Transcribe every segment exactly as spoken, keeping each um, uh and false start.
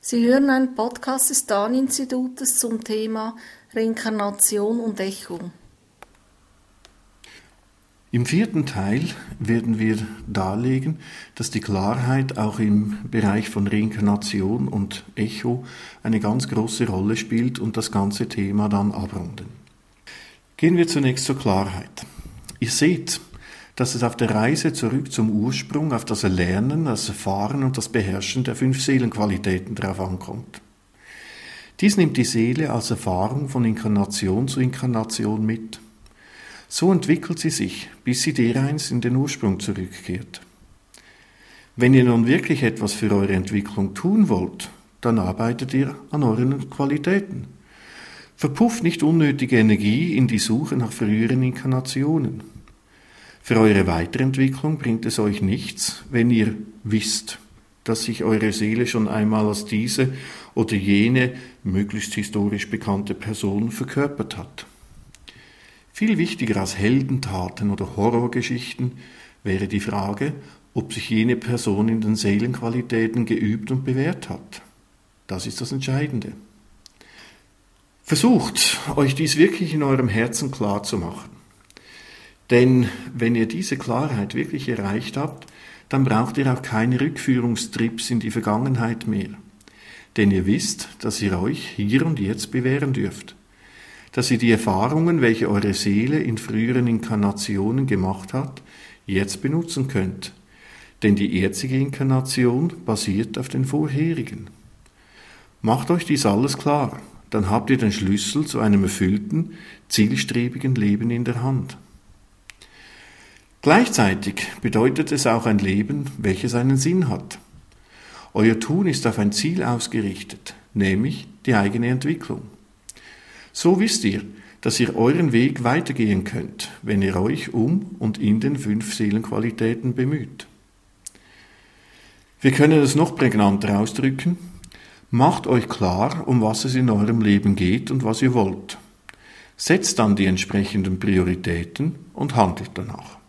Sie hören einen Podcast des Dahn-Institutes zum Thema Reinkarnation und Echo. Im vierten Teil werden wir darlegen, dass die Klarheit auch im Bereich von Reinkarnation und Echo eine ganz große Rolle spielt und das ganze Thema dann abrunden. Gehen wir zunächst zur Klarheit. Ihr seht, dass es auf der Reise zurück zum Ursprung, auf das Erlernen, das Erfahren und das Beherrschen der fünf Seelenqualitäten darauf ankommt. Dies nimmt die Seele als Erfahrung von Inkarnation zu Inkarnation mit. So entwickelt sie sich, bis sie dereinst in den Ursprung zurückkehrt. Wenn ihr nun wirklich etwas für eure Entwicklung tun wollt, dann arbeitet ihr an euren Qualitäten. Verpufft nicht unnötige Energie in die Suche nach früheren Inkarnationen. Für eure Weiterentwicklung bringt es euch nichts, wenn ihr wisst, dass sich eure Seele schon einmal als diese oder jene, möglichst historisch bekannte Person verkörpert hat. Viel wichtiger als Heldentaten oder Horrorgeschichten wäre die Frage, ob sich jene Person in den Seelenqualitäten geübt und bewährt hat. Das ist das Entscheidende. Versucht, euch dies wirklich in eurem Herzen klar zu machen. Denn wenn ihr diese Klarheit wirklich erreicht habt, dann braucht ihr auch keine Rückführungstrips in die Vergangenheit mehr. Denn ihr wisst, dass ihr euch hier und jetzt bewähren dürft. Dass ihr die Erfahrungen, welche eure Seele in früheren Inkarnationen gemacht hat, jetzt benutzen könnt. Denn die jetzige Inkarnation basiert auf den vorherigen. Macht euch dies alles klar, dann habt ihr den Schlüssel zu einem erfüllten, zielstrebigen Leben in der Hand. Gleichzeitig bedeutet es auch ein Leben, welches einen Sinn hat. Euer Tun ist auf ein Ziel ausgerichtet, nämlich die eigene Entwicklung. So wisst ihr, dass ihr euren Weg weitergehen könnt, wenn ihr euch um und in den fünf Seelenqualitäten bemüht. Wir können es noch prägnanter ausdrücken. Macht euch klar, um was es in eurem Leben geht und was ihr wollt. Setzt dann die entsprechenden Prioritäten und handelt danach.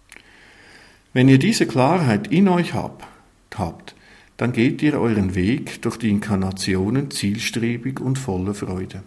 Wenn ihr diese Klarheit in euch habt, habt, dann geht ihr euren Weg durch die Inkarnationen zielstrebig und voller Freude.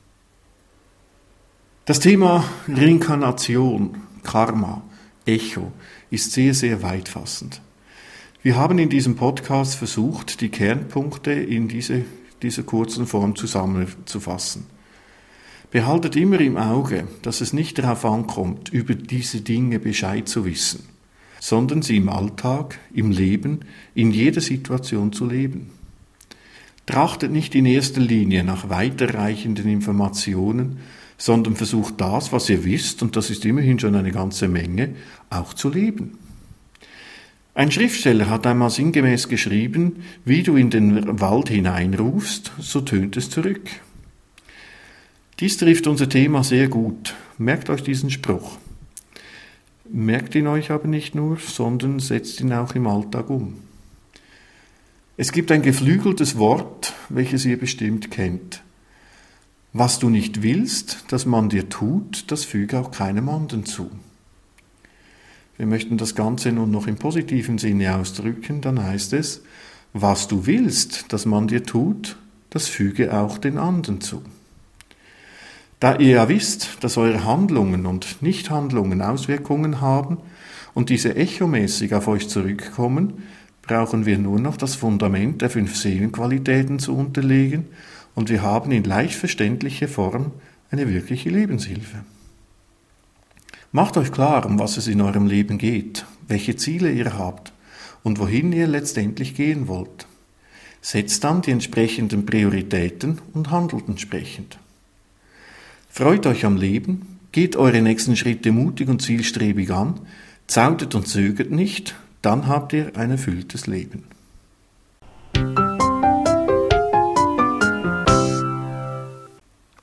Das Thema Reinkarnation, Karma, Echo ist sehr, sehr weitfassend. Wir haben in diesem Podcast versucht, die Kernpunkte in diese, dieser kurzen Form zusammenzufassen. Behaltet immer im Auge, dass es nicht darauf ankommt, über diese Dinge Bescheid zu wissen, sondern sie im Alltag, im Leben, in jeder Situation zu leben. Trachtet nicht in erster Linie nach weiterreichenden Informationen, sondern versucht das, was ihr wisst, und das ist immerhin schon eine ganze Menge, auch zu leben. Ein Schriftsteller hat einmal sinngemäß geschrieben, wie du in den Wald hineinrufst, so tönt es zurück. Dies trifft unser Thema sehr gut. Merkt euch diesen Spruch. Merkt ihn euch aber nicht nur, sondern setzt ihn auch im Alltag um. Es gibt ein geflügeltes Wort, welches ihr bestimmt kennt. Was du nicht willst, dass man dir tut, das füge auch keinem anderen zu. Wir möchten das Ganze nun noch im positiven Sinne ausdrücken, dann heißt es, was du willst, dass man dir tut, das füge auch den anderen zu. Da ihr ja wisst, dass eure Handlungen und Nichthandlungen Auswirkungen haben und diese echomäßig auf euch zurückkommen, brauchen wir nur noch das Fundament der fünf Seelenqualitäten zu unterlegen und wir haben in leicht verständlicher Form eine wirkliche Lebenshilfe. Macht euch klar, um was es in eurem Leben geht, welche Ziele ihr habt und wohin ihr letztendlich gehen wollt. Setzt dann die entsprechenden Prioritäten und handelt entsprechend. Freut euch am Leben, geht eure nächsten Schritte mutig und zielstrebig an, zaudert und zögert nicht, dann habt ihr ein erfülltes Leben.